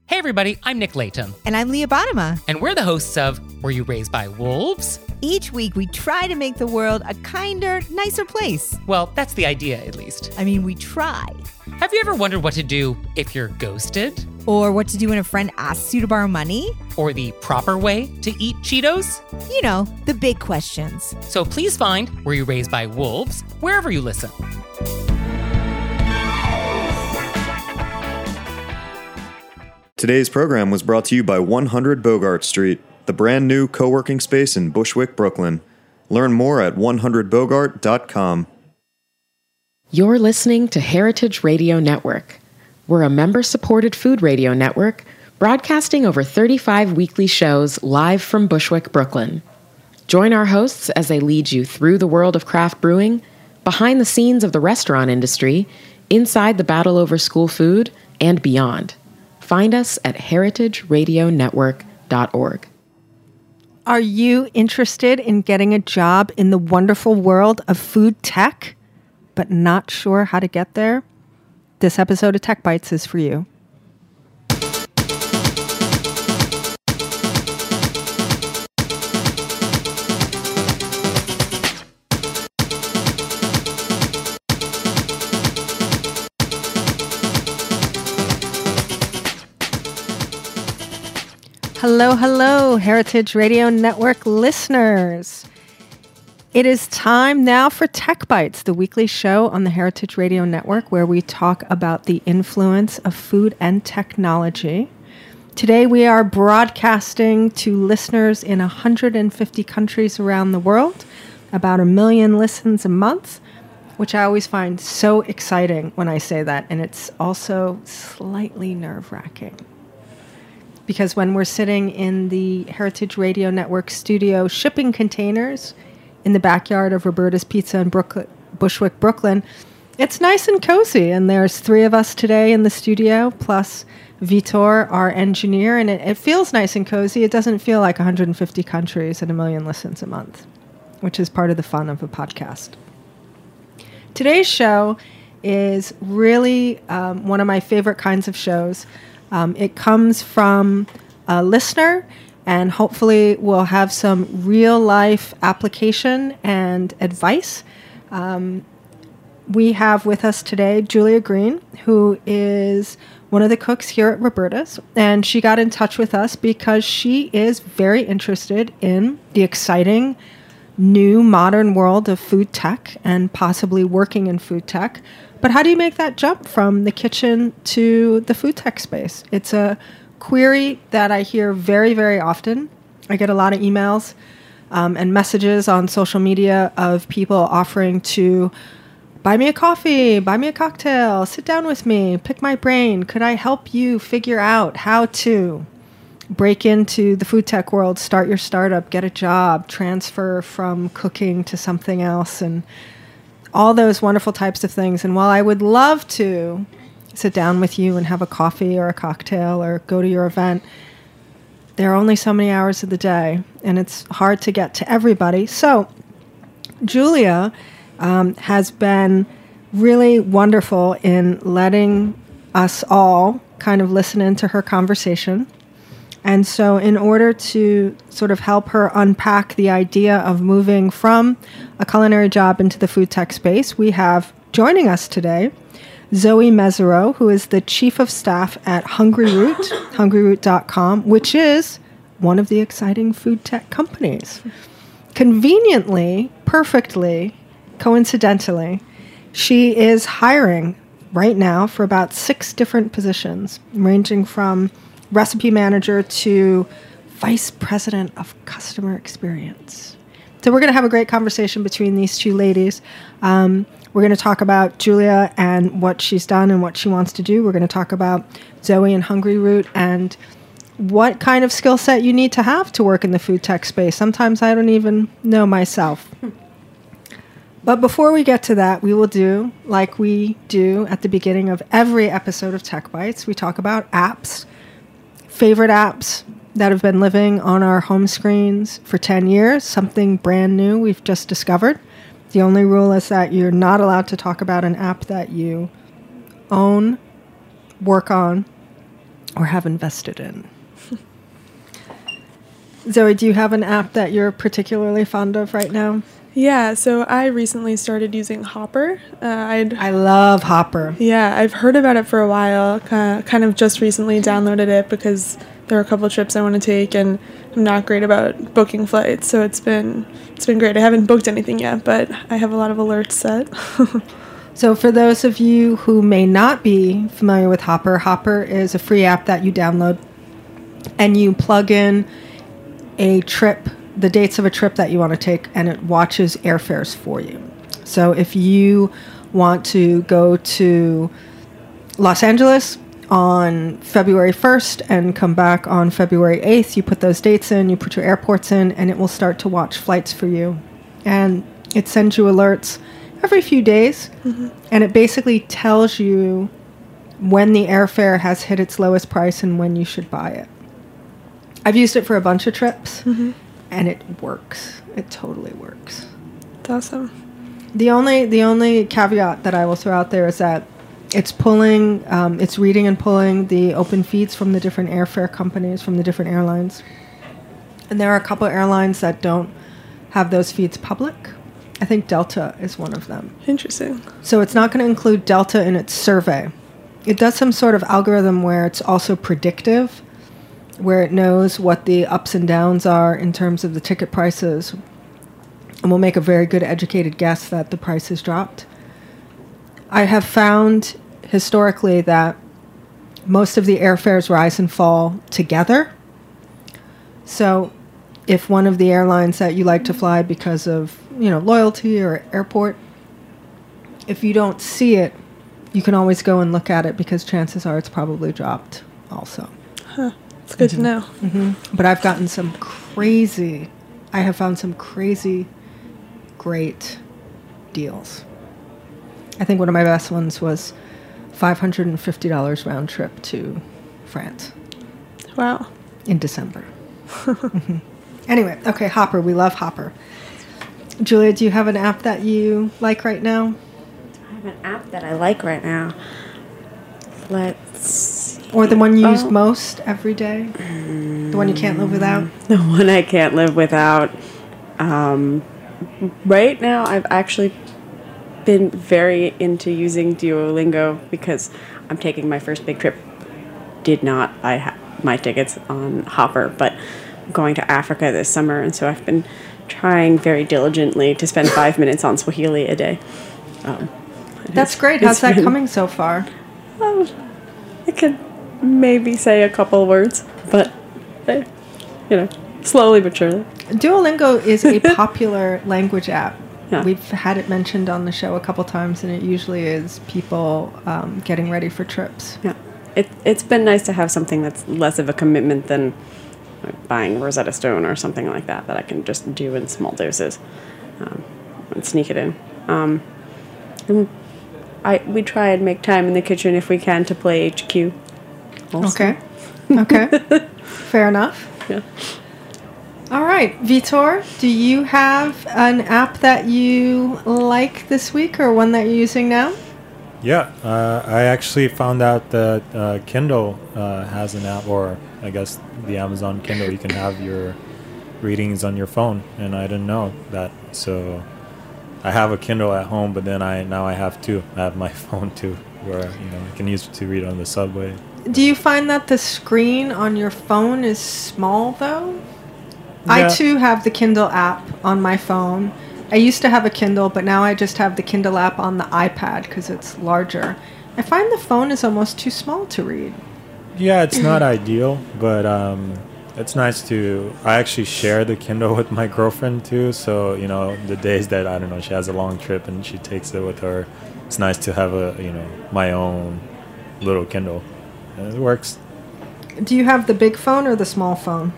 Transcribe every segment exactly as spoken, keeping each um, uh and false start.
Hey everybody, I'm Nick Layton. And I'm Leah Bottima. And we're the hosts of Were You Raised by Wolves? Each week we try to make the world a kinder, nicer place. Well, that's the idea, at least. I mean, we try. Have you ever wondered what to do if you're ghosted? Or what to do when a friend asks you to borrow money? Or the proper way to eat Cheetos? You know, the big questions. So please find Were You Raised by Wolves wherever you listen. Today's program was brought to you by one hundred Bogart Street, the brand new co-working space in Bushwick, Brooklyn. Learn more at one hundred bogart dot com. You're listening to Heritage Radio Network. We're a member-supported food radio network broadcasting over thirty-five weekly shows live from Bushwick, Brooklyn. Join our hosts as they lead you through the world of craft brewing, behind the scenes of the restaurant industry, inside the battle over school food, and beyond. Find us at heritage radio network dot org. Are you interested in getting a job in the wonderful world of food tech, but not sure how to get there? This episode of Tech Bites is for you. Hello, hello, Heritage Radio Network listeners. It is time now for Tech Bites, the weekly show on the Heritage Radio Network where we talk about the influence of food and technology. Today we are broadcasting to listeners in one hundred fifty countries around the world, about a million listens a month, which I always find so exciting when I say that, and it's also slightly nerve-wracking. Because when we're sitting in the Heritage Radio Network studio shipping containers in the backyard of Roberta's Pizza in Brooklyn, Bushwick, Brooklyn, it's nice and cozy. And there's three of us today in the studio, plus Vitor, our engineer. And it, it feels nice and cozy. It doesn't feel like one hundred fifty countries and a million listens a month, which is part of the fun of a podcast. Today's show is really um, one of my favorite kinds of shows. Um, it comes from a listener, and hopefully we'll have some real-life application and advice. Um, we have with us today Julia Green, who is one of the cooks here at Roberta's, and she got in touch with us because she is very interested in the exciting new modern world of food tech and possibly working in food tech. But how do you make that jump from the kitchen to the food tech space? It's a query that I hear very, very often. I get a lot of emails um, and messages on social media of people offering to buy me a coffee, buy me a cocktail, sit down with me, pick my brain. Could I help you figure out how to break into the food tech world, start your startup, get a job, transfer from cooking to something else, and all those wonderful types of things. And while I would love to sit down with you and have a coffee or a cocktail or go to your event, there are only so many hours of the day, and it's hard to get to everybody. So Julia um, has been really wonderful in letting us all kind of listen into her conversation. And so in order to sort of help her unpack the idea of moving from a culinary job into the food tech space, we have joining us today Zoe Mesereau, who is the chief of staff at Hungry Root, hungry root dot com, which is one of the exciting food tech companies. Conveniently, perfectly, coincidentally, she is hiring right now for about six different positions, ranging from recipe manager to vice president of customer experience. So we're going to have a great conversation between these two ladies. Um, we're going to talk about Julia and what she's done and what she wants to do. We're going to talk about Zoe and Hungry Root and what kind of skill set you need to have to work in the food tech space. Sometimes I don't even know myself. But before we get to that, we will do like we do at the beginning of every episode of Tech Bites. We talk about apps. Favorite apps that have been living on our home screens for ten years, something brand new we've just discovered. The only rule is that you're not allowed to talk about an app that you own, work on, or have invested in. Zoe, do you have an app that you're particularly fond of right now? Yeah, so I recently started using Hopper. Uh, I'd I love Hopper. Yeah, I've heard about it for a while. Uh, kind of just recently downloaded it because there are a couple of trips I want to take, and I'm not great about booking flights. So it's been it's been great. I haven't booked anything yet, but I have a lot of alerts set. So for those of you who may not be familiar with Hopper, Hopper is a free app that you download, and you plug in a trip, the dates of a trip that you want to take, and it watches airfares for you. So if you want to go to Los Angeles on February first and come back on February eighth, you put those dates in, you put your airports in, and it will start to watch flights for you. And it sends you alerts every few days, mm-hmm. and it basically tells you when the airfare has hit its lowest price and when you should buy it. I've used it for a bunch of trips, mm-hmm. and it works. It totally works. That's awesome. The only the only caveat that I will throw out there is that it's pulling, um, it's reading and pulling the open feeds from the different airfare companies, from the different airlines. And there are a couple of airlines that don't have those feeds public. I think Delta is one of them. Interesting. So it's not going to include Delta in its survey. It does some sort of algorithm where it's also predictive, where it knows what the ups and downs are in terms of the ticket prices, and will make a very good educated guess that the price has dropped. I have found historically that most of the airfares rise and fall together. So if one of the airlines that you like to fly because of, you know, loyalty or airport, if you don't see it, you can always go and look at it because chances are it's probably dropped also. Huh. It's good mm-hmm. to know. Mm-hmm. But I've gotten some crazy, I have found some crazy, great deals. I think one of my best ones was five hundred fifty dollars round trip to France. Wow. In December. mm-hmm. Anyway, okay, Hopper. We love Hopper. Julia, do you have an app that you like right now? I have an app that I like right now. Let's see. Or the one you oh. use most every day? Mm. The one you can't live without? The one I can't live without. Um, right now, I've actually been very into using Duolingo because I'm taking my first big trip. Did not buy ha- my tickets on Hopper, but I'm going to Africa this summer, and so I've been trying very diligently to spend five minutes on Swahili a day. Um, That's great. How's that been, coming so far? Um, I could maybe say a couple words, but, you know, slowly but surely. Duolingo is a popular language app. Yeah. We've had it mentioned on the show a couple times, and it usually is people um, getting ready for trips. Yeah, it, it's been nice to have something that's less of a commitment than like buying Rosetta Stone or something like that, that I can just do in small doses um, and sneak it in. Um, and I we try and make time in the kitchen if we can to play H Q. Also. Okay. Okay. Fair enough. Yeah. All right, Vitor, do you have an app that you like this week or one that you're using now? Yeah, uh, I actually found out that uh, Kindle uh, has an app, or I guess the Amazon Kindle, you can have your readings on your phone, and I didn't know that. So I have a Kindle at home, but then I now I have two. I have my phone too, where you know I can use it to read on the subway. Do you find that the screen on your phone is small though? Yeah. I too have the Kindle app on my phone. I used to have a Kindle, but now I just have the Kindle app on the iPad because it's larger. I find the phone is almost too small to read. Yeah, it's not ideal, but um, it's nice to... I actually share the Kindle with my girlfriend too, so, you know, the days that, I don't know, she has a long trip and she takes it with her, it's nice to have a, you know, my own little Kindle. And it works. Do you have the big phone or the small phone?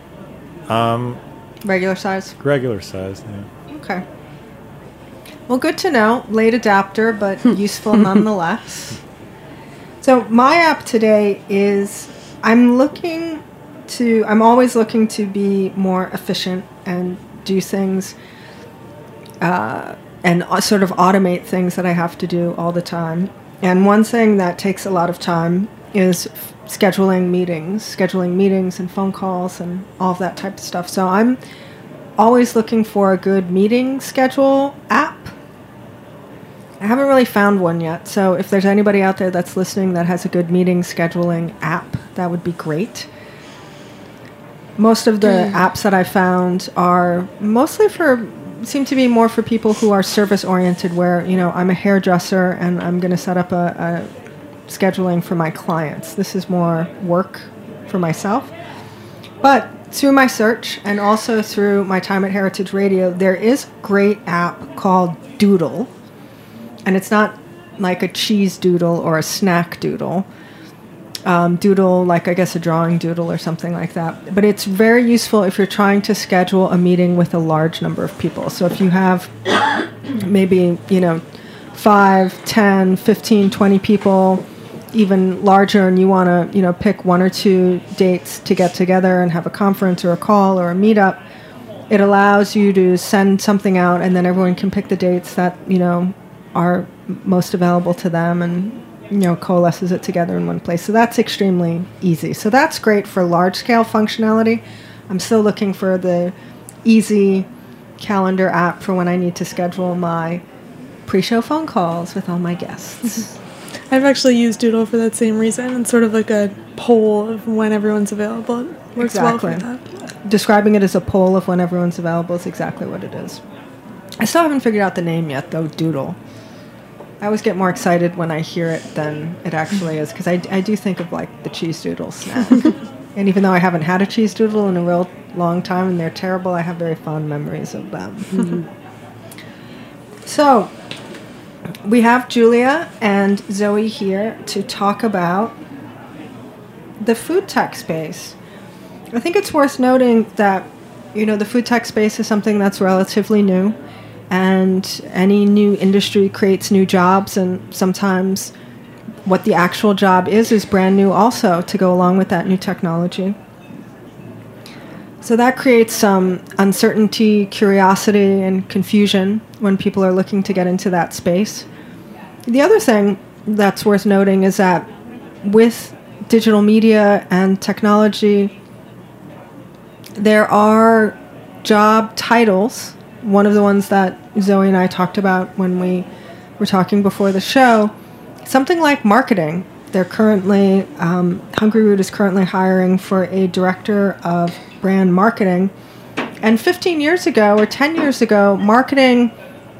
Um, regular size? Regular size, yeah. Okay. Well, good to know. Late adapter, but useful nonetheless. So my app today is, I'm looking to, I'm always looking to be more efficient and do things uh, and sort of automate things that I have to do all the time. And one thing that takes a lot of time is f- scheduling meetings, scheduling meetings and phone calls and all of that type of stuff. So I'm always looking for a good meeting schedule app. I haven't really found one yet, so if there's anybody out there that's listening that has a good meeting scheduling app, that would be great. Most of the mm. apps that I found are mostly for, seem to be more for people who are service-oriented, where, you know, I'm a hairdresser and I'm going to set up a, a scheduling for my clients. This is more work for myself. But through my search and also through my time at Heritage Radio, there is a great app called Doodle. And it's not like a cheese doodle or a snack doodle. Um, doodle, like I guess a drawing doodle or something like that. But it's very useful if you're trying to schedule a meeting with a large number of people. So if you have maybe, you know, five, ten, fifteen, twenty people, even larger, and you want to, you know, pick one or two dates to get together and have a conference or a call or a meetup, it allows you to send something out and then everyone can pick the dates that, you know, are most available to them, and you know, coalesces it together in one place. So that's extremely easy. So that's great for large scale functionality. I'm still looking for the easy calendar app for when I need to schedule my pre-show phone calls with all my guests. I've actually used Doodle for that same reason. It's sort of like a poll of when everyone's available. It works exactly. well for that. Describing it as a poll of when everyone's available is exactly what it is. I still haven't figured out the name yet, though, Doodle. I always get more excited when I hear it than it actually is, because I, I do think of, like, the cheese doodle snack. And even though I haven't had a cheese doodle in a real long time and they're terrible, I have very fond memories of them. Mm-hmm. So, we have Julia and Zoe here to talk about the food tech space. I think it's worth noting that, you know, the food tech space is something that's relatively new. And any new industry creates new jobs, and sometimes what the actual job is is brand new also to go along with that new technology. So that creates some uncertainty, curiosity, and confusion when people are looking to get into that space. The other thing that's worth noting is that with digital media and technology, there are job titles. One of the ones that Zoe and I talked about when we were talking before the show, something like marketing. They're currently, um, Hungry Root is currently hiring for a director of brand marketing. And fifteen years ago or ten years ago, marketing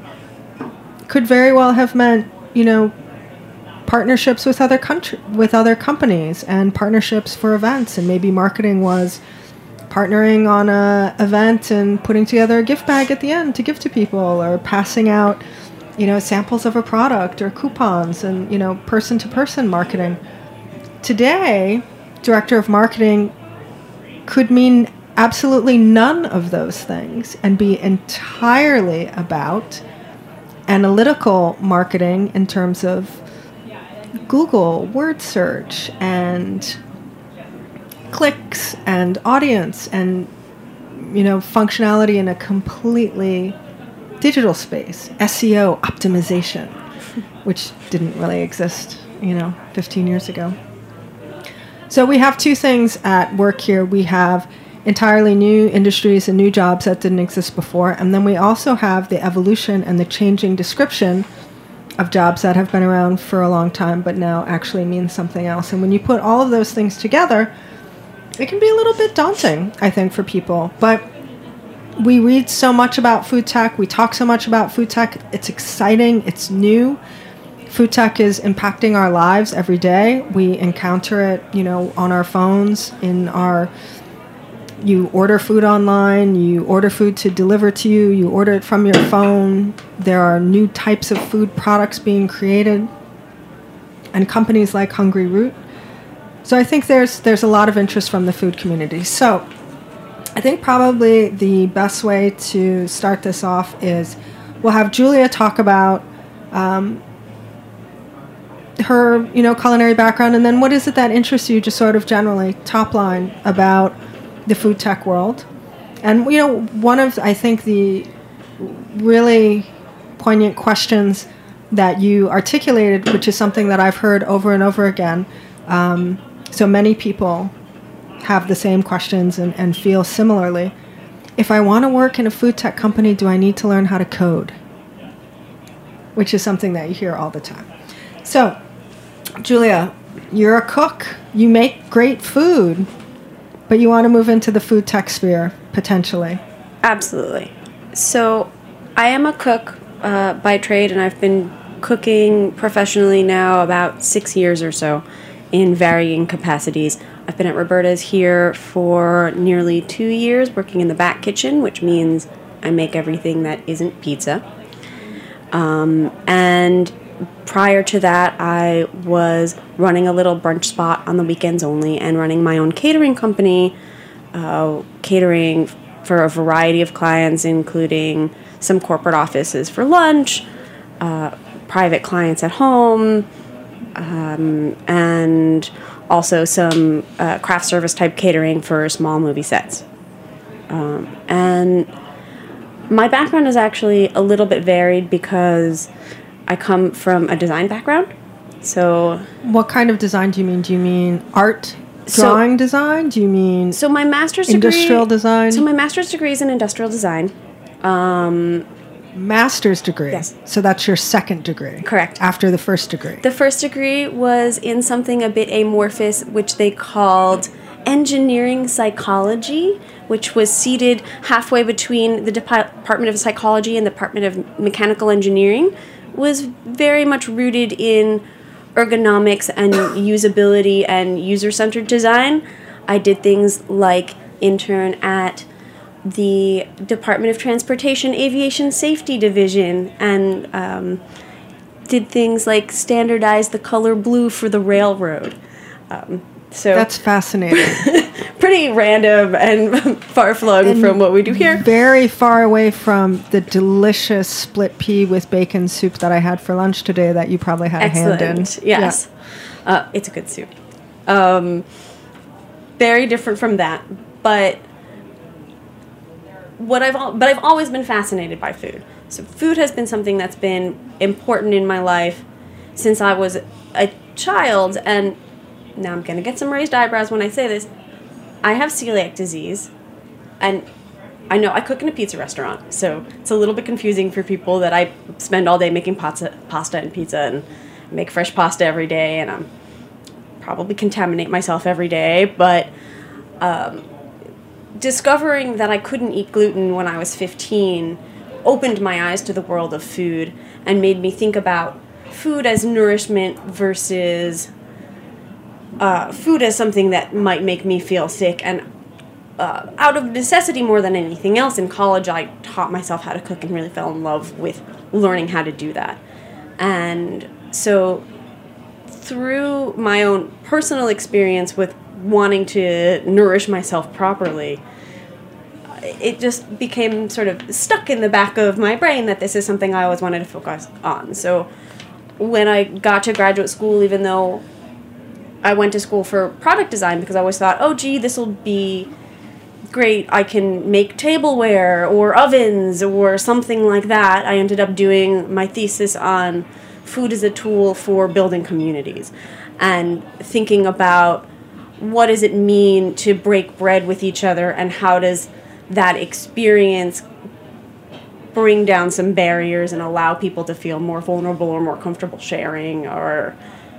could very well have meant, you know, partnerships with other country, with other companies and partnerships for events. And maybe marketing was partnering on a event and putting together a gift bag at the end to give to people, or passing out, you know, samples of a product or coupons and, you know, person-to-person marketing. Today, director of marketing could mean absolutely none of those things and be entirely about analytical marketing in terms of Google, word search, and clicks and audience and, you know, functionality in a completely digital space. S E O optimization, which didn't really exist, you know, fifteen years ago. So we have two things at work here. We have entirely new industries and new jobs that didn't exist before, and then we also have the evolution and the changing description of jobs that have been around for a long time but now actually mean something else. And when you put all of those things together, it can be a little bit daunting, I think, for people. But we read so much about food tech. We talk so much about food tech. It's exciting. It's new. Food tech is impacting our lives every day. We encounter it, you know, on our phones, in our... You order food online. You order food to deliver to you. You order it from your phone. There are new types of food products being created. And companies like Hungry Root. So I think there's there's a lot of interest from the food community. So I think probably the best way to start this off is we'll have Julia talk about um, her, you know, culinary background, and then what is it that interests you, just sort of generally, top line, about the food tech world. And, you know, one of, I think, the really poignant questions that you articulated, which is something that I've heard over and over again, Um, so many people have the same questions and, and feel similarly. If I want to work in a food tech company, do I need to learn how to code? Which is something that you hear all the time. So, Julia, you're a cook. You make great food, but you want to move into the food tech sphere, potentially. Absolutely. So, I am a cook uh, by trade, and I've been cooking professionally now about six years or so in varying capacities. I've been at Roberta's here for nearly two years, working in the back kitchen, which means I make everything that isn't pizza. Um, and prior to that, I was running a little brunch spot on the weekends only and running my own catering company, uh, catering for a variety of clients, including some corporate offices for lunch, uh, private clients at home, um, and also some uh, craft service type catering for small movie sets. Um, and my background is actually a little bit varied because I come from a design background. So, what kind of design do you mean? Do you mean art, So- drawing design? Do you mean so my master's degree... industrial design? So my master's degree is in industrial design. Um, Master's degree. Yes. So that's your second degree. Correct. After the first degree. The first degree was in something a bit amorphous, which they called engineering psychology, which was seated halfway between the Depa- Department of Psychology and the Department of Mechanical Engineering, was very much rooted in ergonomics and usability and user-centered design. I did things like intern at the Department of Transportation Aviation Safety Division and um, did things like standardize the color blue for the railroad. Um, so That's fascinating. pretty random and far-flung And from what we do here. Very far away from the delicious split pea with bacon soup that I had for lunch today that you probably had Excellent. a hand in. Yes. Uh, it's a good soup. Um, very different from that, but what I've al- but I've always been fascinated by food. So food has been something that's been important in my life since I was a child, and now I'm going to get some raised eyebrows when I say this. I have celiac disease, and I know I cook in a pizza restaurant, so it's a little bit confusing for people that I spend all day making pasta, pasta and pizza and make fresh pasta every day, and I'm probably contaminate myself every day, but um, discovering that I couldn't eat gluten when I was fifteen opened my eyes to the world of food and made me think about food as nourishment versus uh, food as something that might make me feel sick. And uh, out of necessity more than anything else, in college I taught myself how to cook and really fell in love with learning how to do that. And so through my own personal experience with wanting to nourish myself properly, it just became sort of stuck in the back of my brain that this is something I always wanted to focus on. So when I got to graduate school, even though I went to school for product design because I always thought, oh, gee, this will be great. I can make tableware or ovens or something like that. I ended up doing my thesis on food as a tool for building communities and thinking about what does it mean to break bread with each other and how does that experience bring down some barriers and allow people to feel more vulnerable or more comfortable sharing or,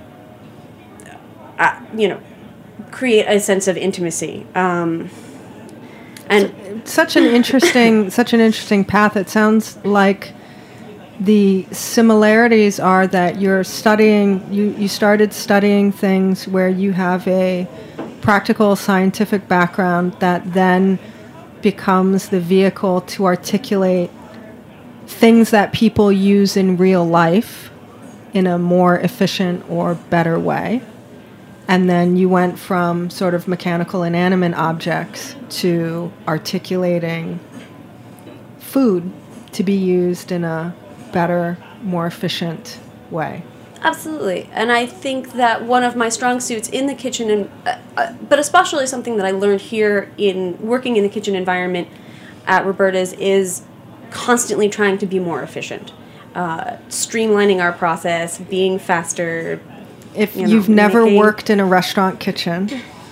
uh, you know, create a sense of intimacy. Um, and such an interesting, such an interesting path. It sounds like the similarities are that you're studying, you, you started studying things where you have a practical scientific background that then becomes the vehicle to articulate things that people use in real life in a more efficient or better way. And then you went from sort of mechanical inanimate objects to articulating food to be used in a better, more efficient way. Absolutely. And I think that one of my strong suits in the kitchen, and uh, uh, but especially something that I learned here in working in the kitchen environment at Roberta's, is constantly trying to be more efficient. Uh, streamlining our process, being faster, if you know, you've never making- worked in a restaurant kitchen,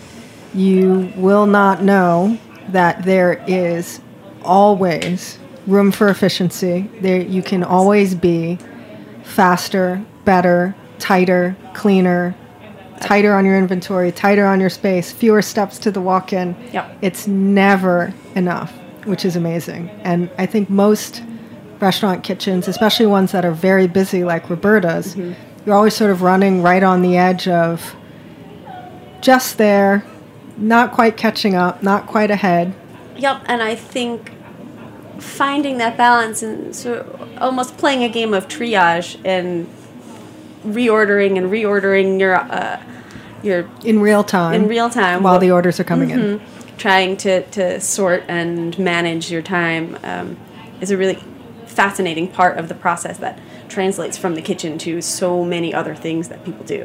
you will not know that there is always room for efficiency. There, you can always be faster, better, tighter, cleaner, tighter on your inventory, tighter on your space, fewer steps to the walk-in. Yep. It's never enough, which is amazing. And I think most restaurant kitchens, especially ones that are very busy like Roberta's, Mm-hmm. you're always sort of running right on the edge of just there, not quite catching up, not quite ahead. Yep, and I think finding that balance and sort of almost playing a game of triage and reordering and reordering your uh, your In real time. in real time While well, the orders are coming in. trying to, to sort and manage your time um, is a really fascinating part of the process that translates from the kitchen to so many other things that people do.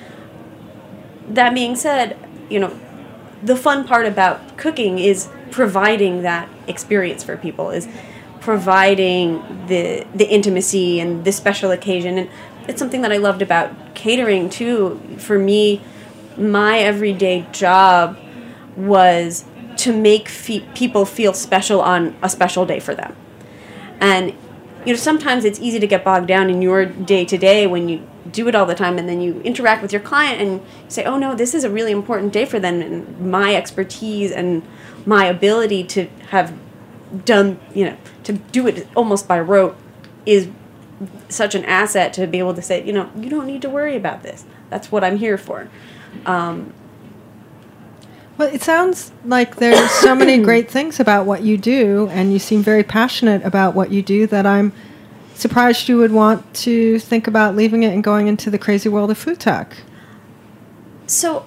That being said, you know, the fun part about cooking is providing that experience for people, is providing the the intimacy and the special occasion. And it's something that I loved about catering too. For me, my everyday job was to make fe- people feel special on a special day for them. And you know, sometimes it's easy to get bogged down in your day to day when you do it all the time, and then you interact with your client and say, oh no, this is a really important day for them, and my expertise and my ability to have done, you know, to do it almost by rote is such an asset to be able to say, you know, you don't need to worry about this. That's what I'm here for. Um, Well, it sounds like there's so many great things about what you do, and you seem very passionate about what you do, that I'm surprised you would want to think about leaving it and going into the crazy world of food tech. So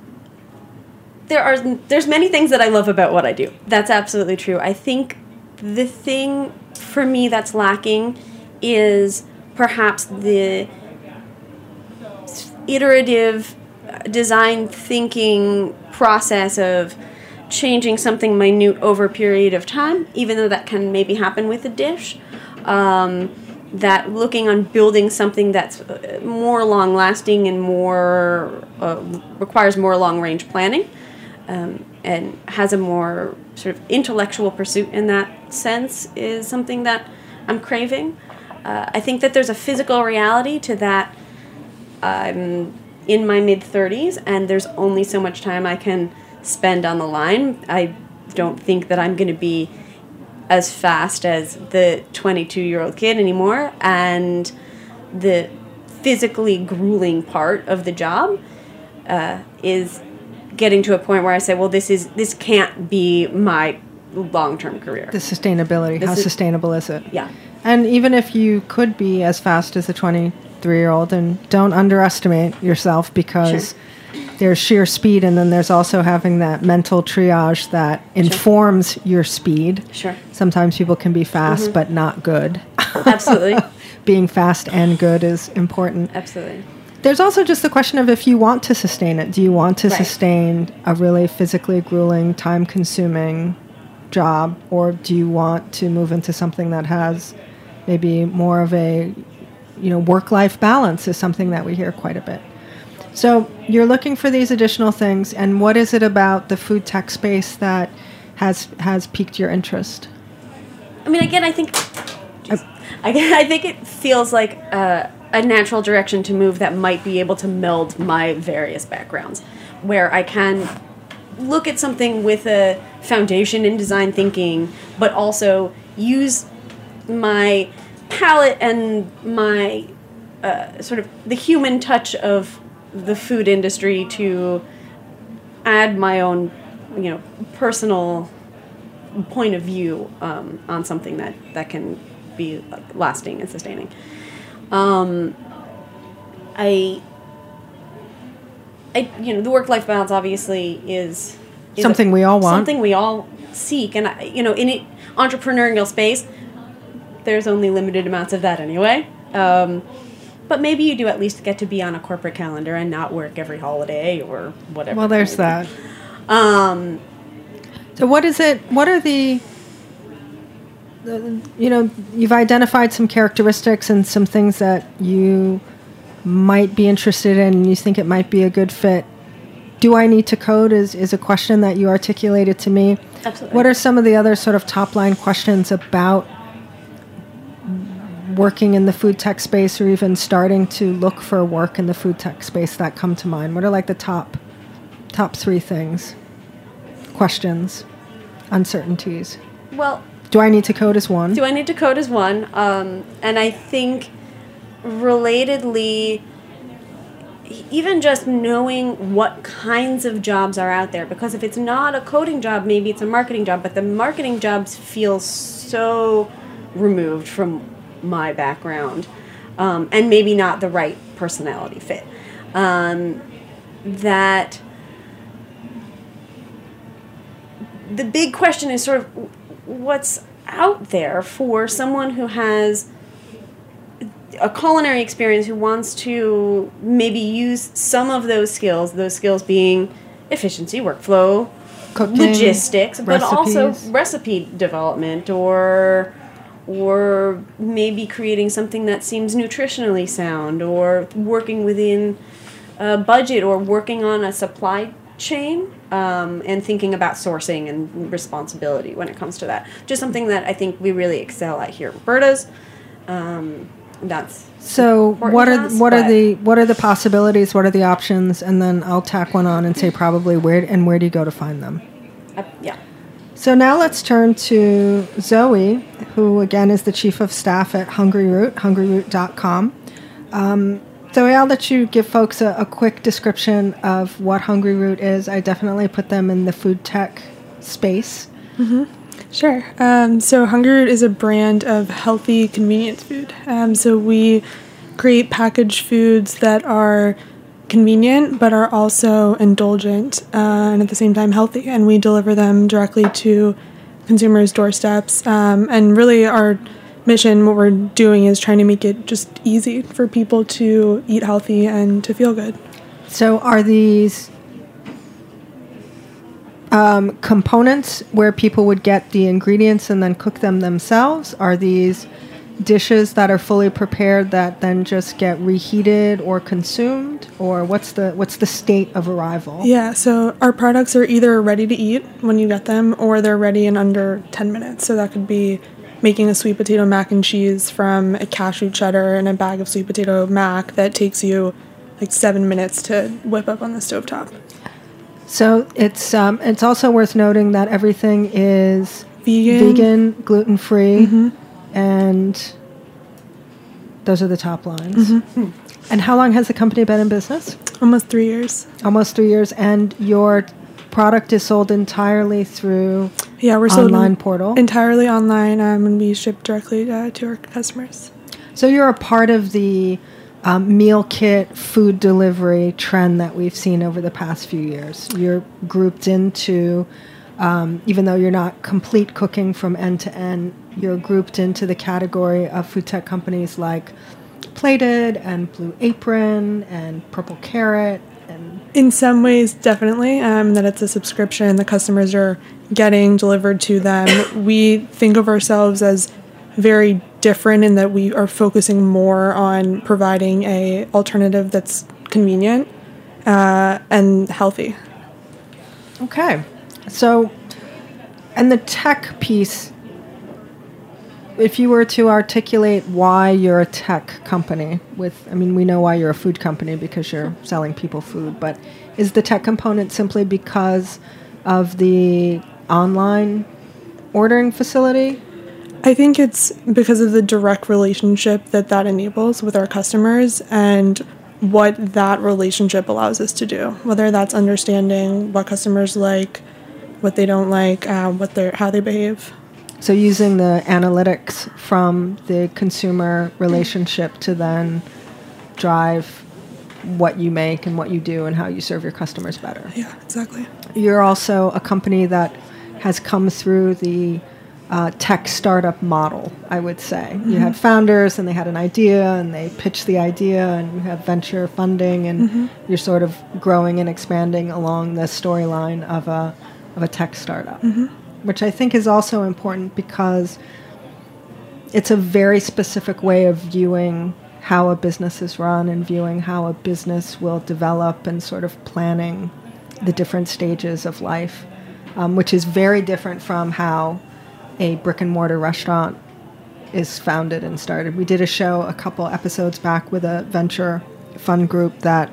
there are there's many things that I love about what I do. That's absolutely true. I think the thing for me that's lacking is perhaps the iterative design thinking process of changing something minute over a period of time, even though that can maybe happen with a dish. Um, that looking on building something that's more long-lasting and more uh, requires more long-range planning, um, and has a more sort of intellectual pursuit in that sense is something that I'm craving. Uh, I think that there's a physical reality to that. I'm in my mid-thirties, and there's only so much time I can spend on the line. I don't think that I'm going to be as fast as the twenty-two-year-old kid anymore, and the physically grueling part of the job uh, is getting to a point where I say, well, this is this can't be my long-term career. The sustainability, This how is- sustainable is it? Yeah. And even if you could be as fast as a twenty-three-year-old, and don't underestimate yourself, because Sure. there's sheer speed, and then there's also having that mental triage that informs your speed. Sure. Sometimes people can be fast but not good. Absolutely. Being fast and good is important. Absolutely. There's also just the question of if you want to sustain it. Do you want to Right. sustain a really physically grueling, time-consuming job, or do you want to move into something that has maybe more of a, you know, work-life balance is something that we hear quite a bit. So you're looking for these additional things, and what is it about the food tech space that has has piqued your interest? I mean, again, I think, Jeez. again, I think it feels like uh, a natural direction to move that might be able to meld my various backgrounds, where I can look at something with a foundation in design thinking, but also use my palette and my uh, sort of the human touch of the food industry to add my own, you know, personal point of view um, on something that, that can be lasting and sustaining. Um, I, I, you know, the work-life balance obviously is, is Something a- we all want. Something we all seek, and I, you know, in it, entrepreneurial space, there's only limited amounts of that anyway. Um, but maybe you do at least get to be on a corporate calendar and not work every holiday or whatever. Well, there's that. Um, So what is it, what are the, the, you know, you've identified some characteristics and some things that you might be interested in and you think it might be a good fit, do I need to code is, is a question that you articulated to me. Absolutely. What are some of the other sort of top line questions about working in the food tech space or even starting to look for work in the food tech space that come to mind? What are like the top top three things? Questions, uncertainties. Well, do I need to code as one? Do I need to code as one? Um, and I think relatedly, even just knowing what kinds of jobs are out there, because if it's not a coding job, maybe it's a marketing job, but the marketing jobs feel so removed from my background, um, and maybe not the right personality fit, um, that the big question is sort of what's out there for someone who has a culinary experience, who wants to maybe use some of those skills, those skills being efficiency, workflow, cooking, logistics, but recipes. also recipe development, or or maybe creating something that seems nutritionally sound, or working within a budget, or working on a supply chain, um, and thinking about sourcing and responsibility when it comes to that. Just something that I think we really excel at here at Roberta's. Um, that's so. What are us, what are the what are the possibilities? What are the options? And then I'll tack one on and say probably where and where do you go to find them? Uh, yeah. So now let's turn to Zoe, who again is the chief of staff at Hungry Root, hungry root dot com. Um, Zoe, I'll let you give folks a, a quick description of what Hungry Root is. I definitely put them in the food tech space. Mm-hmm. Sure. Um, so Hungry Root is a brand of healthy convenience food. Um, so we create packaged foods that are convenient but are also indulgent uh, and at the same time healthy. And we deliver them directly to consumers' doorsteps. Um, and really our mission, what we're doing is trying to make it just easy for people to eat healthy and to feel good. So are these um, components where people would get the ingredients and then cook them themselves? Are these dishes that are fully prepared that then just get reheated or consumed? Or what's the what's the state of arrival? Yeah, so our products are either ready to eat when you get them, or they're ready in under ten minutes. So that could be making a sweet potato mac and cheese from a cashew cheddar and a bag of sweet potato mac that takes you like seven minutes to whip up on the stovetop. So it's um, it's also worth noting that everything is Vegan, vegan, gluten-free, mm-hmm. and those are the top lines. Mm-hmm. And how long has the company been in business? Almost three years. Almost three years. And your product is sold entirely through yeah, we're sold online in, portal? Entirely online, um, and we ship directly uh, to our customers. So you're a part of the um, meal kit food delivery trend that we've seen over the past few years. You're grouped into, um, even though you're not complete cooking from end to end, you're grouped into the category of food tech companies like Plated and Blue Apron and Purple Carrot. And in some ways, definitely, um, that it's a subscription the customers are getting delivered to them. We think of ourselves as very different in that we are focusing more on providing a alternative that's convenient uh, and healthy. Okay. So, and the tech piece, if you were to articulate why you're a tech company with, I mean, we know why you're a food company because you're selling people food, but is the tech component simply because of the online ordering facility? I think it's because of the direct relationship that that enables with our customers and what that relationship allows us to do, whether that's understanding what customers like, what they don't like, uh, what they're, how they behave. So using the analytics from the consumer relationship to then drive what you make and what you do and how you serve your customers better. Yeah, exactly. You're also a company that has come through the uh, tech startup model, I would say. Mm-hmm. You had founders and they had an idea and they pitched the idea and you have venture funding and mm-hmm. you're sort of growing and expanding along the storyline of a of a tech startup. Mm-hmm. Which I think is also important because it's a very specific way of viewing how a business is run and viewing how a business will develop and sort of planning the different stages of life, um, which is very different from how a brick and mortar restaurant is founded and started. We did a show a couple episodes back with a venture fund group that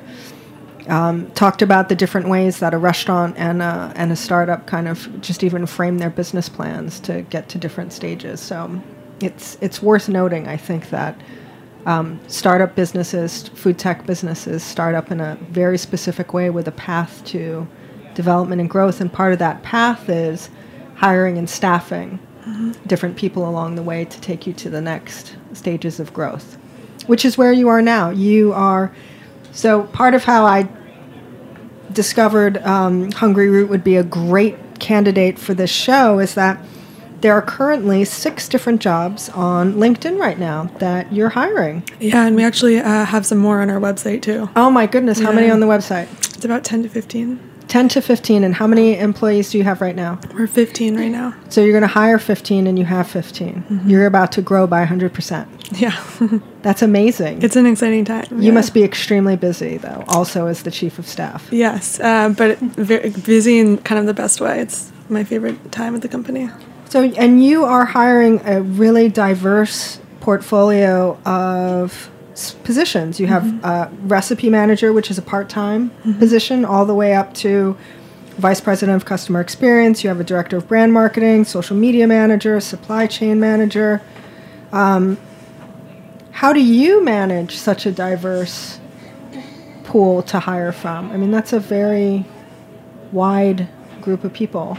um, talked about the different ways that a restaurant and a, and a startup kind of just even frame their business plans to get to different stages. So it's it's worth noting, I think, that um, startup businesses, food tech businesses, start up in a very specific way with a path to development and growth. And part of that path is hiring and staffing mm-hmm. different people along the way to take you to the next stages of growth, which is where you are now. You are, so part of how I discovered um, Hungry Root would be a great candidate for this show is that there are currently six different jobs on LinkedIn right now that you're hiring. Yeah, and we actually uh, have some more on our website too. Oh my goodness, how yeah. many on the website? It's about ten to fifteen. ten to fifteen, and how many employees do you have right now? We're fifteen right now. So you're going to hire fifteen and you have fifteen. Mm-hmm. You're about to grow by one hundred percent. Yeah. That's amazing. It's an exciting time. You yeah. must be extremely busy, though, also as the chief of staff. Yes, uh, but very busy in kind of the best way. It's my favorite time at the company. So, and you are hiring a really diverse portfolio of s- positions. You have mm-hmm. a recipe manager, which is a part-time mm-hmm. position, all the way up to vice president of customer experience. You have a director of brand marketing, social media manager, supply chain manager. Um, how do you manage such a diverse pool to hire from? I mean, that's a very wide group of people.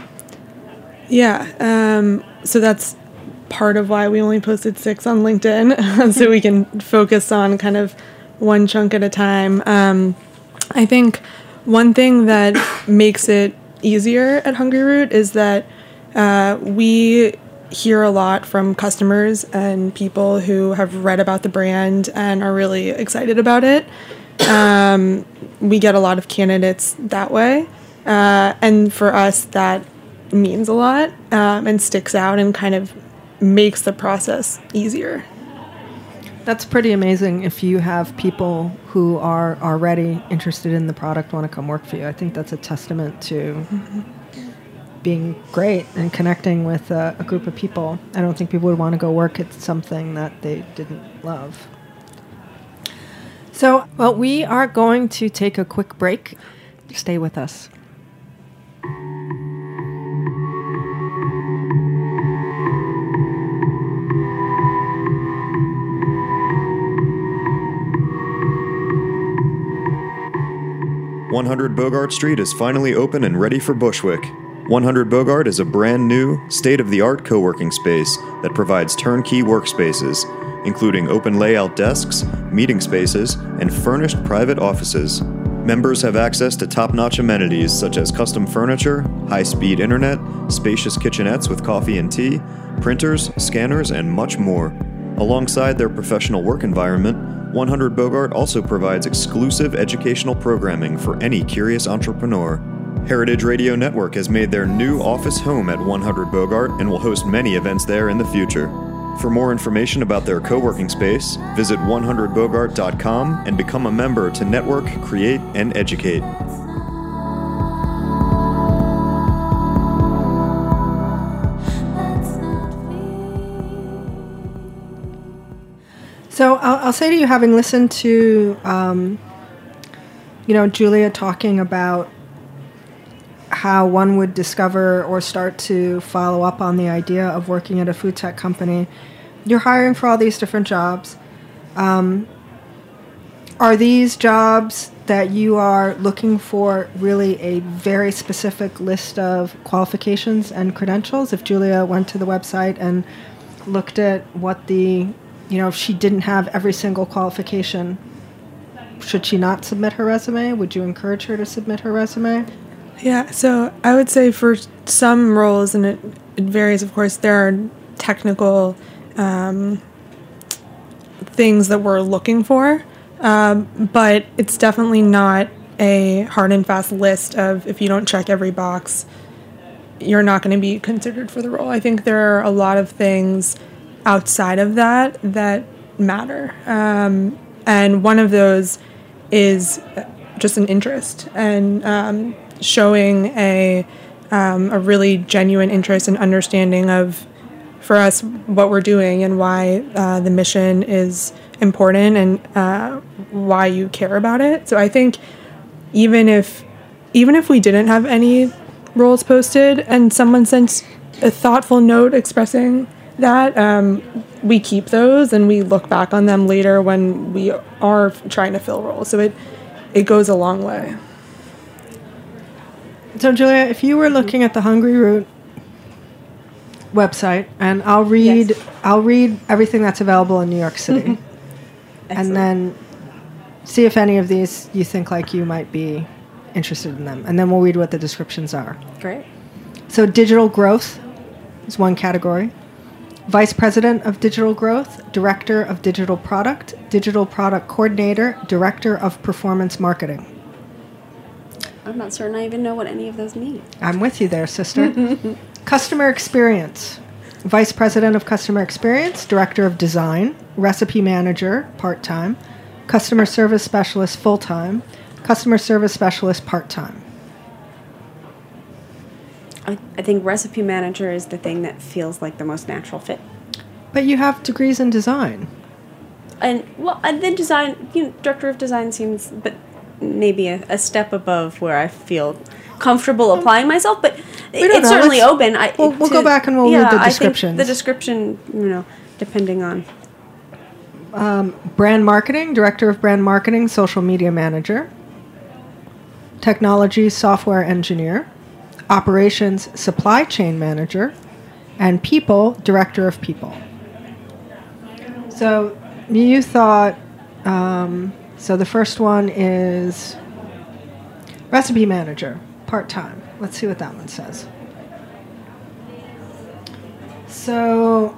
Yeah, um, so that's part of why we only posted six on LinkedIn, so we can focus on kind of one chunk at a time. Um, I think one thing that makes it easier at Hungry Root is that uh, we hear a lot from customers and people who have read about the brand and are really excited about it. Um, we get a lot of candidates that way, uh, and for us that means a lot um, and sticks out and kind of makes the process easier. That's pretty amazing if you have people who are already interested in the product want to come work for you. I think that's a testament to mm-hmm. being great and connecting with a, a group of people. I don't think people would want to go work at something that they didn't love. So, well, we are going to take a quick break. Stay with us. one hundred Bogart Street is finally open and ready for Bushwick. one hundred Bogart is a brand new, state-of-the-art co-working space that provides turnkey workspaces, including open layout desks, meeting spaces, and furnished private offices. Members have access to top-notch amenities such as custom furniture, high-speed internet, spacious kitchenettes with coffee and tea, printers, scanners, and much more. Alongside their professional work environment, one hundred Bogart also provides exclusive educational programming for any curious entrepreneur. Heritage Radio Network has made their new office home at one hundred Bogart and will host many events there in the future. For more information about their co-working space, visit one hundred bogart dot com and become a member to network, create, and educate. So I'll, I'll say to you, having listened to, um, you know, Julia talking about how one would discover or start to follow up on the idea of working at a food tech company, you're hiring for all these different jobs. Um, are these jobs that you are looking for really a very specific list of qualifications and credentials? If Julia went to the website and looked at what the You know, if she didn't have every single qualification, should she not submit her resume? Would you encourage her to submit her resume? Yeah, so I would say for some roles, and it, it varies, of course, there are technical um, things that we're looking for, um, but it's definitely not a hard and fast list of if you don't check every box, you're not going to be considered for the role. I think there are a lot of things outside of that that matter. Um, And one of those is just an interest and um, showing a um, a really genuine interest and understanding of, for us, what we're doing and why uh, the mission is important and uh, why you care about it. So I think even if even if we didn't have any roles posted and someone sent a thoughtful note expressing that, um, we keep those and we look back on them later when we are trying to fill roles. So it it goes a long way. So Julia, if you were looking at the Hungry Root website, and I'll read Yes. I'll read everything that's available in New York City, and then see if any of these you think like you might be interested in them, and then we'll read what the descriptions are. Great. So digital growth is one category. Vice President of Digital Growth, Director of Digital Product, Digital Product Coordinator, Director of Performance Marketing. I'm not certain I even know what any of those mean. I'm with you there, sister. Customer Experience, Vice President of Customer Experience, Director of Design, Recipe Manager, part-time, Customer Service Specialist, full-time, Customer Service Specialist, part-time. I, I think recipe manager is the thing that feels like the most natural fit. But you have degrees in design. And well, and then design, you know, director of design seems, but maybe a, a step above where I feel comfortable applying myself. But it, don't it's know. certainly Let's- open. I, we'll- we'll to- go back and we'll yeah, read the I think descriptions. the description, you know, depending on. Brand Marketing, Director of Brand Marketing, Social Media Manager, Technology Software Engineer, Operations Supply Chain Manager, and People, Director of People. So you thought, um, so the first one is Recipe Manager, part-time. Let's see what that one says. So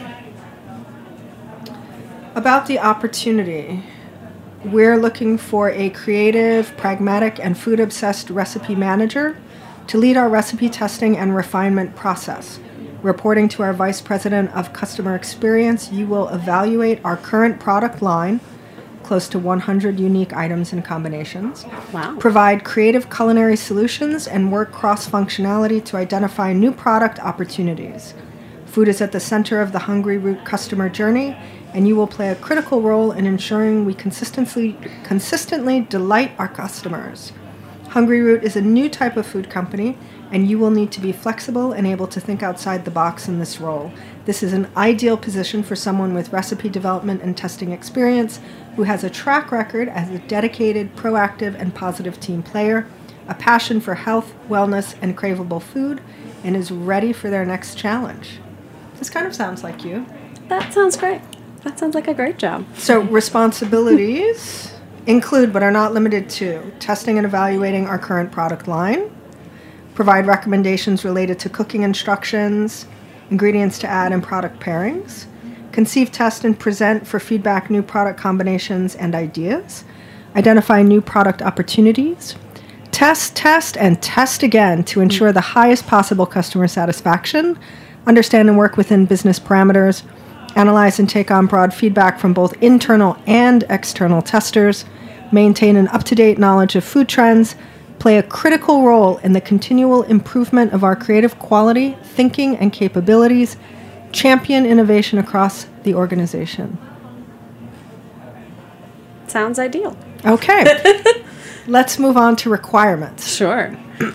about the opportunity, we're looking for a creative, pragmatic, and food-obsessed recipe manager to lead our recipe testing and refinement process. Reporting to our Vice President of Customer Experience, you will evaluate our current product line, close to one hundred unique items and combinations. Wow. Provide creative culinary solutions and work cross-functionality to identify new product opportunities. Food is at the center of the Hungry Root customer journey, and you will play a critical role in ensuring we consistently consistently delight our customers. Hungry Root is a new type of food company, and you will need to be flexible and able to think outside the box in this role. This is an ideal position for someone with recipe development and testing experience who has a track record as a dedicated, proactive, and positive team player, a passion for health, wellness, and craveable food, and is ready for their next challenge. This kind of sounds like you. That sounds great. That sounds like a great job. So responsibilities include, but are not limited to, testing and evaluating our current product line, provide recommendations related to cooking instructions, ingredients to add, and product pairings, conceive, test, and present for feedback new product combinations and ideas, identify new product opportunities, test, test, and test again to ensure the highest possible customer satisfaction, understand and work within business parameters, analyze and take on broad feedback from both internal and external testers, maintain an up-to-date knowledge of food trends, play a critical role in the continual improvement of our creative quality, thinking, and capabilities, champion innovation across the organization. Sounds ideal. Okay. Let's move on to requirements. Sure.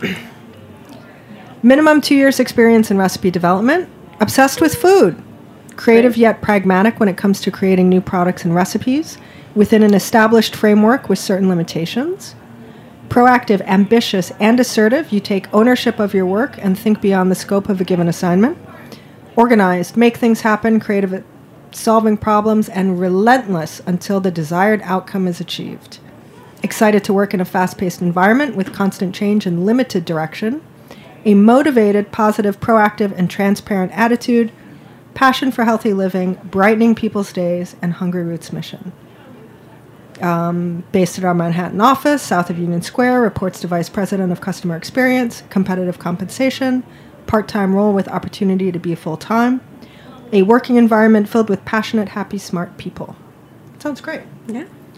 Minimum two years experience in recipe development, obsessed with food, creative Great. yet pragmatic when it comes to creating new products and recipes within an established framework with certain limitations, proactive, ambitious, and assertive, you take ownership of your work and think beyond the scope of a given assignment, organized, make things happen, creative at solving problems, and relentless until the desired outcome is achieved. Excited to work in a fast-paced environment with constant change and limited direction, a motivated, positive, proactive, and transparent attitude, passion for healthy living, brightening people's days, and Hungry Root's mission. Um, based at our Manhattan office, south of Union Square, reports to Vice President of Customer Experience, competitive compensation, part-time role with opportunity to be full-time, a working environment filled with passionate, happy, smart people. Sounds great. Yeah.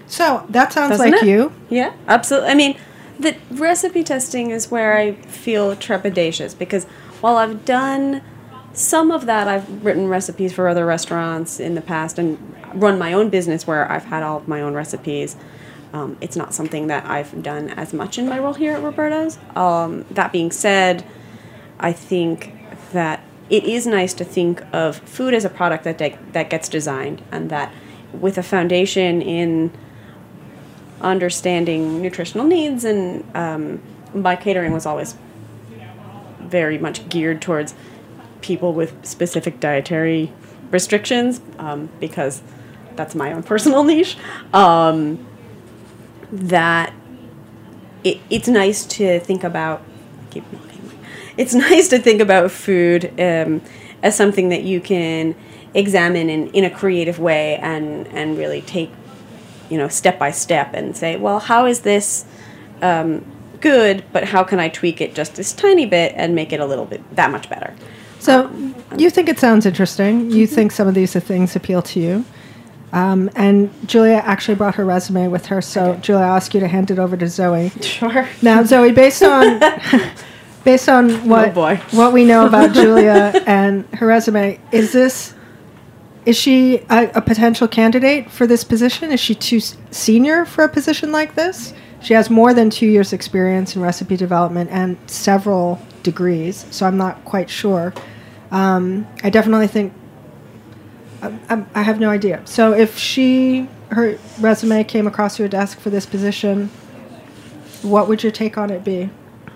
So that sounds Doesn't like it? you. Yeah, absolutely. I mean, the recipe testing is where I feel trepidatious because while I've done some of that, I've written recipes for other restaurants in the past and run my own business where I've had all of my own recipes. Um, it's not something that I've done as much in my role here at Roberta's. Um, that being said, I think that it is nice to think of food as a product that de- that gets designed, and that with a foundation in understanding nutritional needs, and um, my catering was always very much geared towards people with specific dietary restrictions, um, because that's my own personal niche. Um, that it, it's nice to think about. Keep knocking. It's nice to think about food um, as something that you can examine in, in a creative way and, and really take, you know, step by step and say, well, how is this um, good, but how can I tweak it just this tiny bit and make it a little bit that much better? So Um, you think it sounds interesting. You think some of these things appeal to you. Um, and Julia actually brought her resume with her. So Julia, I'll ask you to hand it over to Zoe. Sure. Now, Zoe, based on based on what Oh, boy. what we know about Julia and her resume, is this is she a, a potential candidate for this position? Is she too s- senior for a position like this? She has more than two years' experience in recipe development and several degrees, so I'm not quite sure. Um, I definitely think I, I, I have no idea. So if she her resume came across your desk for this position, what would your take on it be?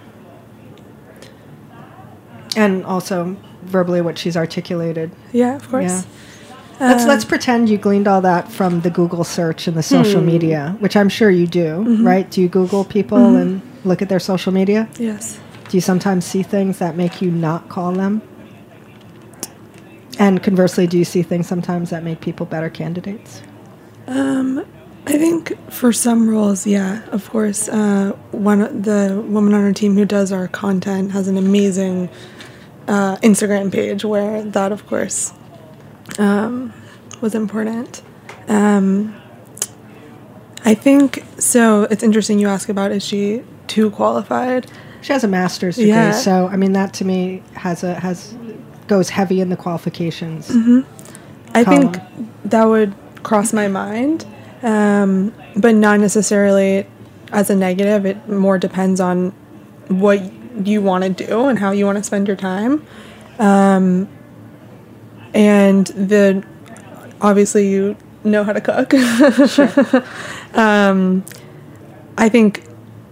And also verbally what she's articulated. Yeah, of course. Yeah. Let's Um, let's pretend you gleaned all that from the Google search and the social Hmm. media, which I'm sure you do, Mhm. right? Do you Google people Mhm. and look at their social media? Yes. Do you sometimes see things that make you not call them? And conversely, do you see things sometimes that make people better candidates? Um, I think for some roles, yeah, of course. Uh, one the woman on our team who does our content has an amazing uh, Instagram page where that, of course, um, was important. Um, I think so. It's interesting you ask about, is she too qualified? She has a master's degree, Yeah. so I mean that to me has a has goes heavy in the qualifications. hmm I think column. that would cross my mind, um, but not necessarily as a negative. It more depends on what you want to do and how you want to spend your time. Um, and the obviously you know how to cook. Sure. um, I think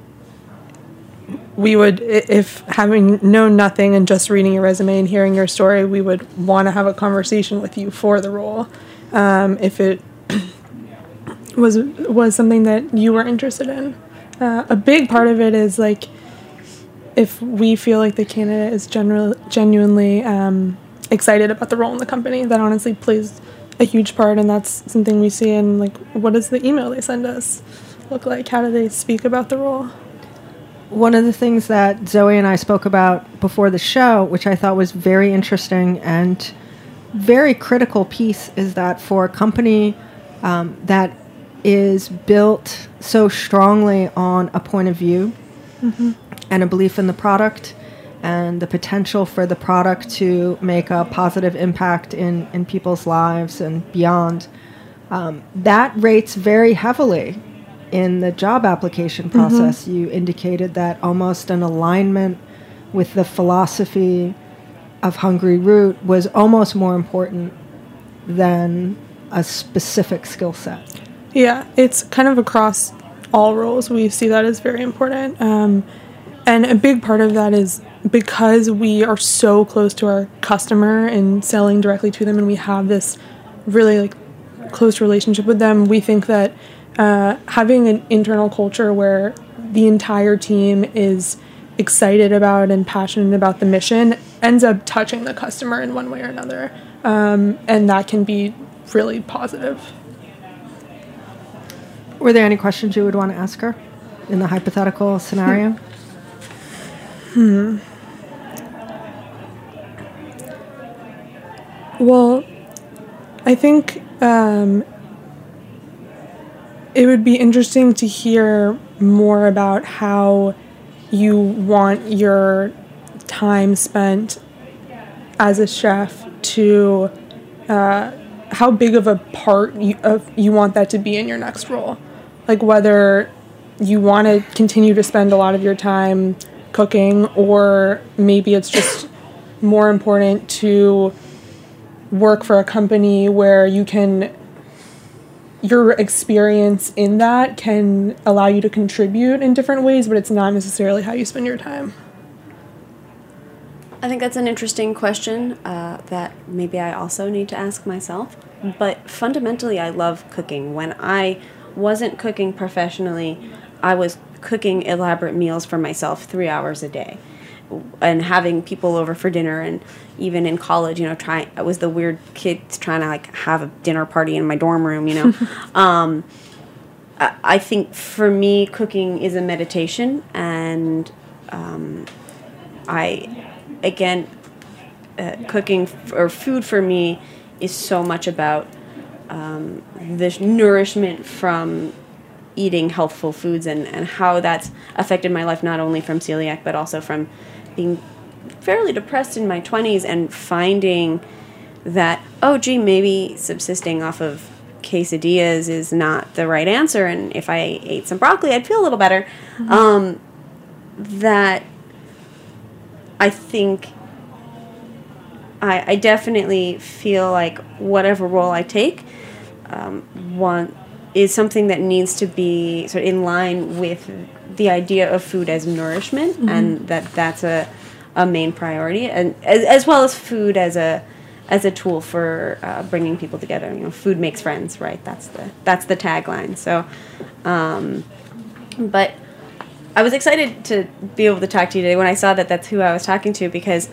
we would, i- if having known nothing and just reading your resume and hearing your story, we would want to have a conversation with you for the role. Um, if it was was something that you were interested in. Uh, a big part of it is like if we feel like the candidate is general, genuinely um, excited about the role in the company, that honestly plays a huge part, and that's something we see in like what does the email they send us look like? How do they speak about the role? One of the things that Zoe and I spoke about before the show, which I thought was very interesting and very critical piece, is that for a company um, that is built so strongly on a point of view Mm-hmm. and a belief in the product and the potential for the product to make a positive impact in, in people's lives and beyond, um, that rates very heavily in the job application process. Mm-hmm. You indicated that almost an alignment with the philosophy of Hungry Root was almost more important than a specific skill set. Yeah, it's kind of across all roles. We see that as very important. Um, and a big part of that is because we are so close to our customer and selling directly to them, and we have this really like close relationship with them, we think that uh, having an internal culture where the entire team is excited about and passionate about the mission ends up touching the customer in one way or another. Um, and that can be really positive. Were there any questions you would want to ask her in the hypothetical scenario? Hmm. Well, I think um, it would be interesting to hear more about how you want your time spent as a chef to, uh, how big of a part you, of, you want that to be in your next role. Like whether you want to continue to spend a lot of your time cooking, or maybe it's just more important to work for a company where you can, your experience in that can allow you to contribute in different ways, but it's not necessarily how you spend your time. I think that's an interesting question uh, that maybe I also need to ask myself. But fundamentally, I love cooking. When I wasn't cooking professionally, I was cooking elaborate meals for myself three hours a day and having people over for dinner. And even in college, you know, trying, I was the weird kid trying to like have a dinner party in my dorm room, you know. um, I, I think for me, cooking is a meditation. And um, I, again, uh, cooking f- or food for me is so much about um, this nourishment from eating healthful foods, and, and how that's affected my life, not only from celiac, but also from being fairly depressed in my twenties and finding that, oh, gee, maybe subsisting off of quesadillas is not the right answer, and if I ate some broccoli, I'd feel a little better. Mm-hmm. Um, that I think I, I definitely feel like whatever role I take, um, one is something that needs to be sort of in line with the idea of food as nourishment, mm-hmm. and that that's a, a main priority, and as, as well as food as a as a tool for uh, bringing people together. You know, food makes friends, right? That's the that's the tagline. So, um, but I was excited to be able to talk to you today when I saw that that's who I was talking to, because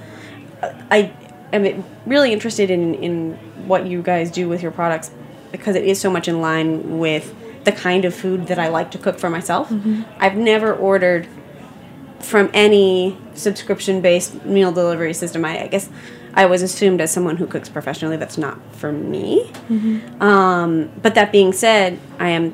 I am really interested in in what you guys do with your products, because it is so much in line with the kind of food that I like to cook for myself. Mm-hmm. I've never ordered from any subscription-based meal delivery system. I, I guess I was assumed as someone who cooks professionally. That's not for me. Mm-hmm. Um, but that being said, I am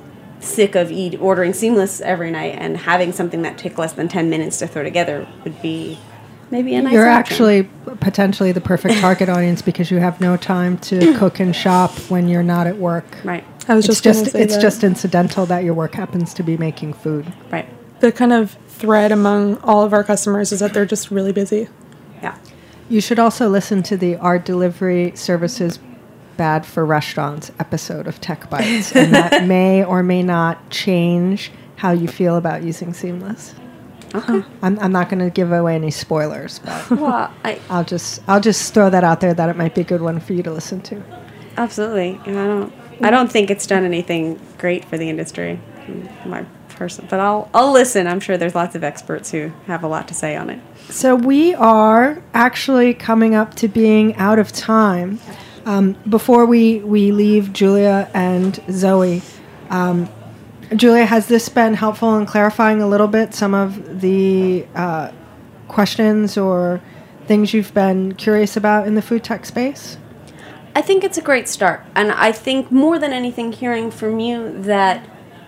sick of eat, ordering Seamless every night, and having something that took less than ten minutes to throw together would be maybe a nice You're option. Actually potentially the perfect target audience, because you have no time to cook and shop when you're not at work. Right. I was it's just, just gonna say it's that. just incidental that your work happens to be making food. Right. The kind of thread among all of our customers is that they're just really busy. Yeah. You should also listen to the Our Delivery Services Bad for Restaurants episode of Tech Bites, and that may or may not change how you feel about using Seamless. Okay. I'm, I'm not going to give away any spoilers, but Well, I I'll just I'll just throw that out there that it might be a good one for you to listen to. absolutely. I don't. I don't think it's done anything great for the industry. My person, but I'll I'll listen. I'm sure there's lots of experts who have a lot to say on it. So we are actually coming up to being out of time. Um, before we, we leave Julia and Zoe, um, Julia, has this been helpful in clarifying a little bit some of the uh, questions or things you've been curious about in the food tech space? I think it's a great start, and I think more than anything, hearing from you that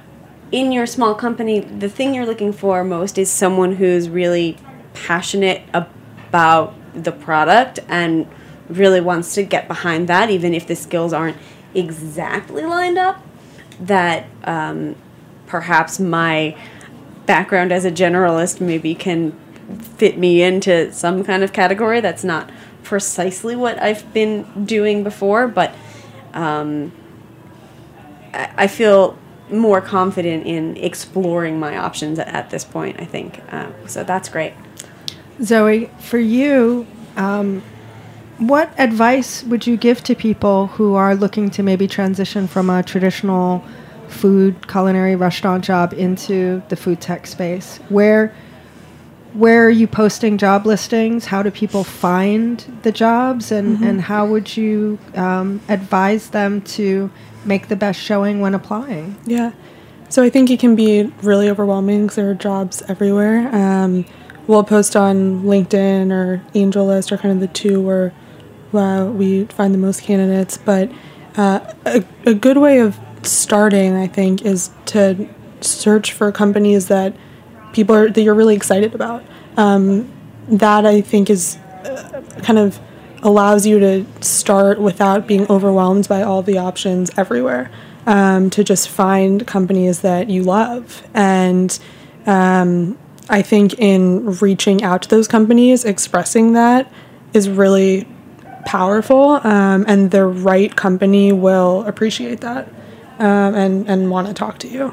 in your small company, the thing you're looking for most is someone who's really passionate about the product and really wants to get behind that, even if the skills aren't exactly lined up. That um, perhaps my background as a generalist maybe can fit me into some kind of category. That's not precisely what I've been doing before, but um, I, I feel more confident in exploring my options at, at this point, I think. Uh, so that's great. Zoe, for you, um, what advice would you give to people who are looking to maybe transition from a traditional food, culinary, restaurant job into the food tech space? Where where are you posting job listings? How do people find the jobs? And, mm-hmm. and how would you um, advise them to make the best showing when applying? Yeah. So I think it can be really overwhelming because there are jobs everywhere. Um, we'll post on LinkedIn or AngelList, are kind of the two where uh, we find the most candidates. But uh, a, a good way of starting, I think, is to search for companies that people are that you're really excited about. Um, that I think is uh, kind of allows you to start without being overwhelmed by all the options everywhere. Um, to just find companies that you love. And um, I think in reaching out to those companies, expressing that is really powerful, um, and the right company will appreciate that um, and, and want to talk to you.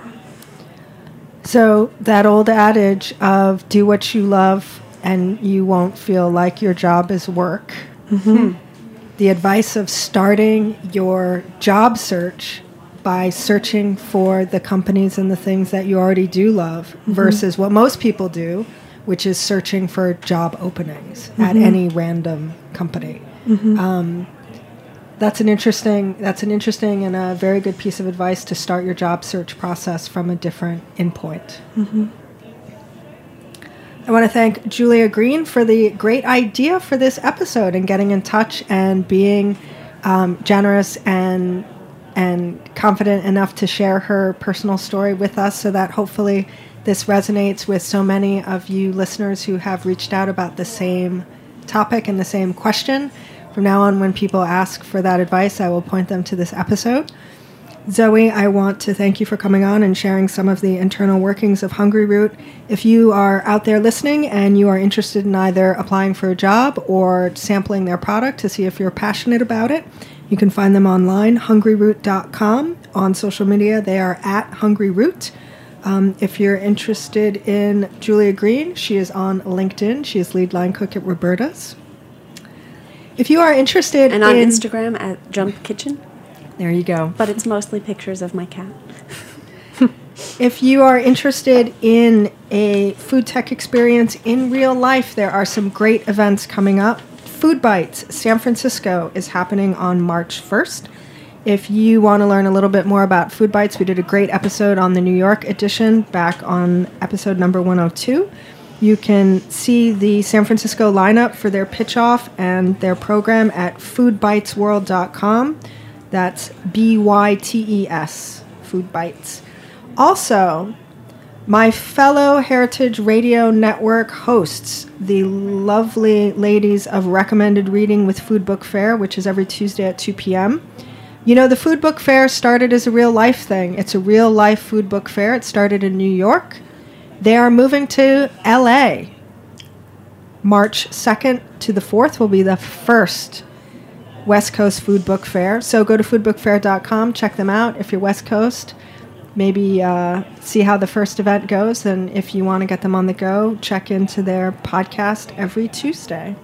So that old adage of do what you love and you won't feel like your job is work. Mm-hmm. The advice of starting your job search by searching for the companies and the things that you already do love mm-hmm. versus what most people do, which is searching for job openings mm-hmm. at any random company. Mm-hmm. Um, that's an interesting that's an interesting and a very good piece of advice to start your job search process from a different endpoint. Mm-hmm. I want to thank Julia Green for the great idea for this episode and getting in touch and being um, generous and and confident enough to share her personal story with us so that hopefully this resonates with so many of you listeners who have reached out about the same topic and the same question. From now on, when people ask for that advice, I will point them to this episode. Zoe, I want to thank you for coming on and sharing some of the internal workings of Hungryroot. If you are out there listening and you are interested in either applying for a job or sampling their product to see if you're passionate about it, you can find them online, hungryroot dot com. On social media, they are at hungryroot. Um, if you're interested in Julia Green, she is on LinkedIn. She is lead line cook at Roberta's. If you are interested and on in... Instagram at Jump Kitchen. There you go. But it's mostly pictures of my cat. If you are interested in a food tech experience in real life, there are some great events coming up. Food Bites San Francisco is happening on March first. If you want to learn a little bit more about Food Bites, we did a great episode on the New York edition back on episode number one oh two. You can see the San Francisco lineup for their pitch off and their program at food bites world dot com. That's B Y T E S, Food Bites. Also, my fellow Heritage Radio Network hosts, the lovely ladies of Recommended Reading with Food Book Fair, which is every Tuesday at two p.m. You know, the Food Book Fair started as a real-life thing. It's a real-life food book fair. It started in New York. They are moving to L A. March second to the fourth will be the first West Coast Food Book Fair. So go to food book fair dot com, check them out if you're West Coast. Maybe uh, see how the first event goes, and if you want to get them on the go, check into their podcast every Tuesday.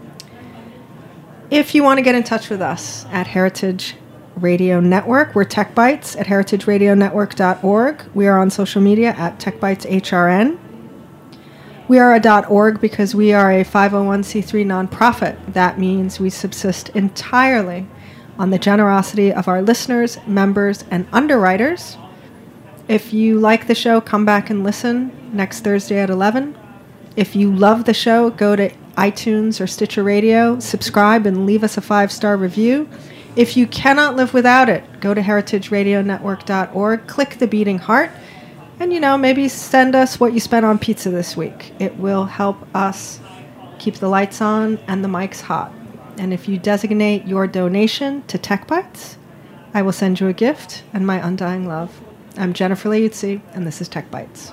If you want to get in touch with us at Heritage Radio Network, we're Tech Bites at heritage radio network dot org. We are on social media at TechBitesHRN. We are a .org because we are a five oh one c three nonprofit. That means we subsist entirely on the generosity of our listeners, members, and underwriters. If you like the show, come back and listen next Thursday at eleven. If you love the show, go to iTunes or Stitcher Radio, subscribe, and leave us a five-star review. If you cannot live without it, go to heritage radio network dot org, click the beating heart, and, you know, maybe send us what you spent on pizza this week. It will help us keep the lights on and the mics hot. And if you designate your donation to Tech Bites, I will send you a gift and my undying love. I'm Jennifer Liuzzi, and this is Tech Bites.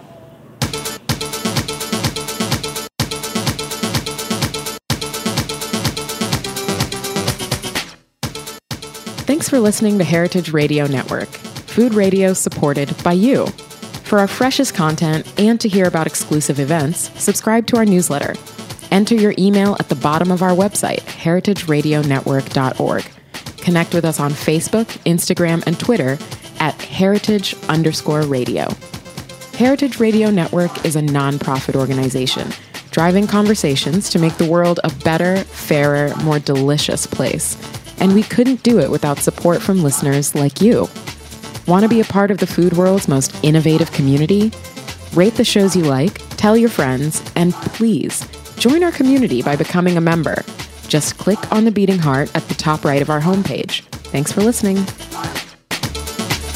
Thanks for listening to Heritage Radio Network, food radio supported by you. For our freshest content and to hear about exclusive events, subscribe to our newsletter. Enter your email at the bottom of our website, heritage radio network dot org. Connect with us on Facebook, Instagram, and Twitter at heritage underscore radio. Heritage Radio Network is a nonprofit organization driving conversations to make the world a better, fairer, more delicious place. And we couldn't do it without support from listeners like you. Want to be a part of the food world's most innovative community? Rate the shows you like, tell your friends, and please join our community by becoming a member. Just click on the beating heart at the top right of our homepage. Thanks for listening.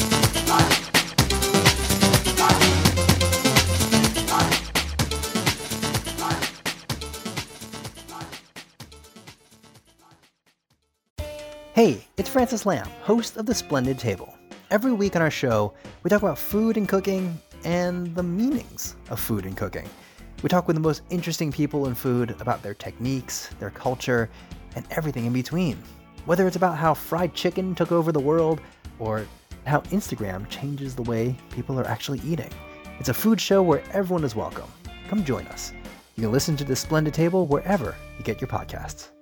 Hey, it's Francis Lamb, host of The Splendid Table. Every week on our show, we talk about food and cooking and the meanings of food and cooking. We talk with the most interesting people in food about their techniques, their culture, and everything in between. Whether it's about how fried chicken took over the world or how Instagram changes the way people are actually eating. It's a food show where everyone is welcome. Come join us. You can listen to The Splendid Table wherever you get your podcasts.